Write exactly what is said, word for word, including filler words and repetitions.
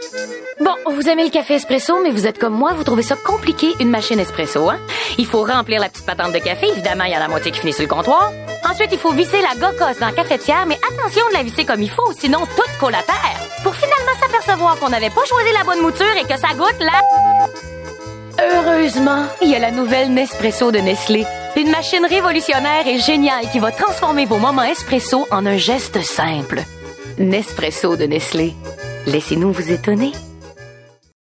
Bon, vous aimez le café espresso, mais vous êtes comme moi, vous trouvez ça compliqué, une machine espresso, hein? Il faut remplir la petite patente de café, évidemment, il y en a la moitié qui finit sur le comptoir. Ensuite, il faut visser la gocosse dans la cafetière, mais attention de la visser comme il faut, sinon tout colle à terre. Pour finalement s'apercevoir qu'on n'avait pas choisi la bonne mouture et que ça goûte la... Heureusement, il y a la nouvelle Nespresso de Nestlé. Une machine révolutionnaire et géniale qui va transformer vos moments espresso en un geste simple. Nespresso de Nestlé. Laissez-nous vous étonner.